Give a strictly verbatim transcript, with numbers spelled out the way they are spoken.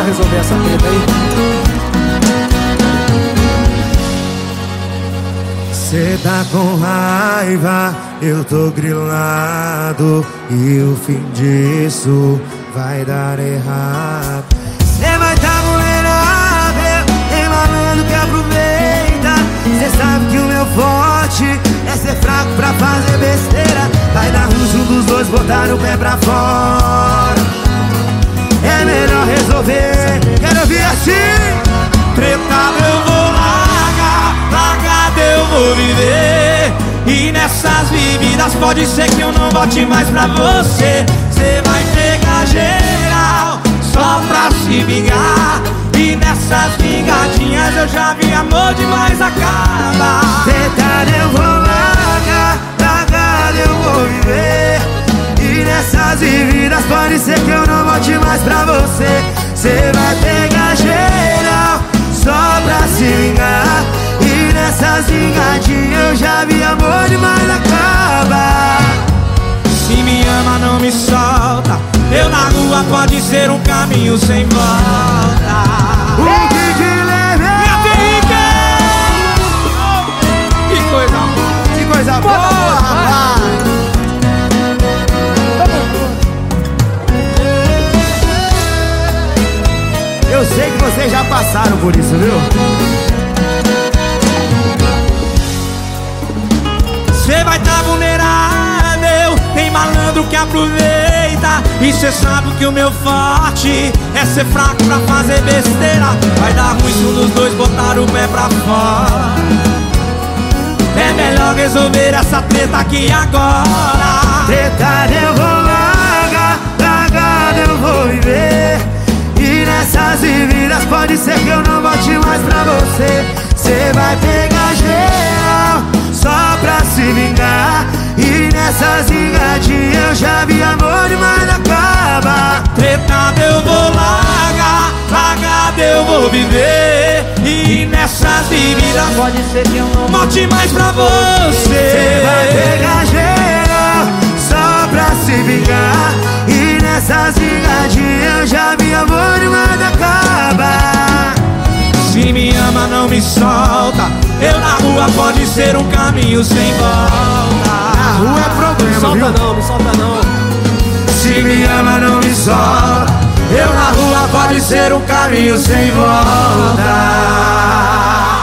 resolver essa treta aí. Cê tá com raiva, eu tô grilado, e o fim disso vai dar errado. Cê vai tá vulnerável, tem malandro que aproveita. Cê sabe que o meu forte é ser fraco pra fazer besteira. Vai dar ruim se um dos dois botar o pé pra fora. É melhor resolver, quero ouvir assim. Tretado eu vou largar, largado eu vou viver. E nessas vividas pode ser que eu não volte mais pra você. Cê vai pegar geral só pra se vingar. E nessas vingadinhas eu já vi amor demais acabar. Tretado eu vou largar, largado eu vou viver. E nessas vividas pode ser que eu não volte mais pra você. Cê vai pegar geral só pra se vingar. E nessas vingadinhas eu já vi amor demais acabar. Se me ama não me solta, eu na rua pode ser um caminho sem volta. O que te leva? Que coisa boa, que coisa boa, rapaz. Eu sei que vocês já passaram por isso, viu? Cê vai tá vulnerável, tem malandro que aproveita. E cê sabe que o meu forte é ser fraco pra fazer besteira. Vai dar ruim se um dos dois botar o pé pra fora. É melhor resolver essa treta aqui agora. Tretado eu vou largar, largado eu vou viver. E nessas vividas pode ser que eu não volte mais pra você. Cê vai pegar geral só pra se vingar. E nessas vingadinhas eu já vi amor demais acabar. Tretado eu vou largar, largado eu vou viver. E nessas vividas Pode ser que eu não volte mais pra você. Cê vai pegar geral só pra se vingar. E nessas vingadinhas eu já vi amor demais acabar. Se me ama não me solta, eu na rua pode ser um caminho sem volta. Na rua é problema, solta viu? não, me solta não. Se me ama não me solta, eu na rua pode ser um caminho sem volta.